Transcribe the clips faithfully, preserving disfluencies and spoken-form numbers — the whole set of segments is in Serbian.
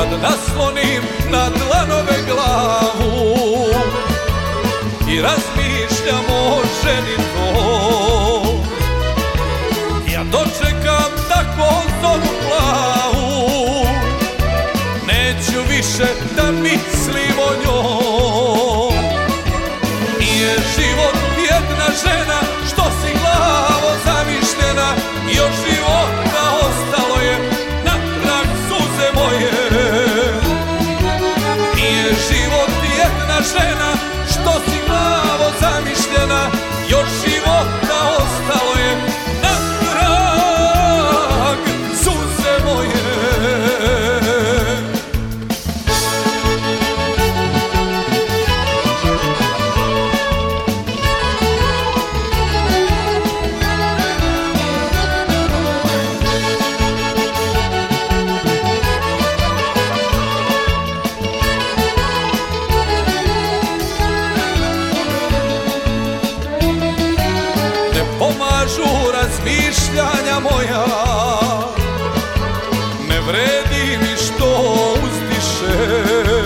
kad naslonim na dlanove glavu i razmišljam o ženi tvoj. Ja dočekam tako zoru plavu, neću više da mislim o njoj. Nije život jedna žena što si glavo zamišljena, još života ostalo je na trag suze moje. Nije život jedna žena što si glavo zamišljena, još života ostalo je na trag suze moje. Pomažu razmišljanja moja, ne vredi mi što uzdiše.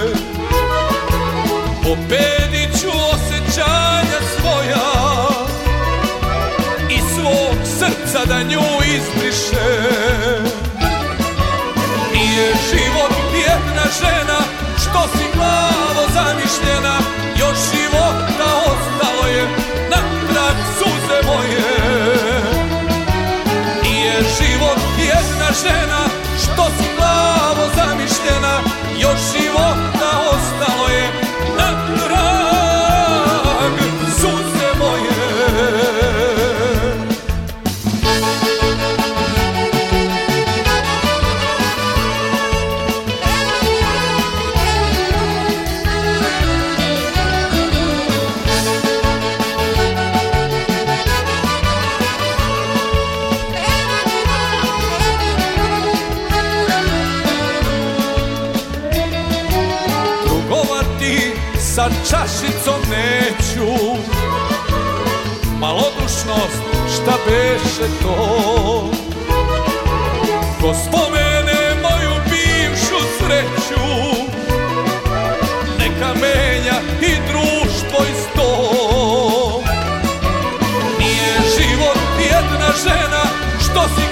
Pobedit ću osjećanja svoja i svog srca da nju izbriše. Nije život jedna žena što si glavo zamišljena, još života ostalo je na trag suze moje. Nije život jedna žena što si glavo zamišljena, još života ostalo je na trag suze moje. Sa čašicom neću, malodušnost šta beše to. Ko spomene moju bivšu sreću, neka menja i društvo i sto. Nije život jedna žena što si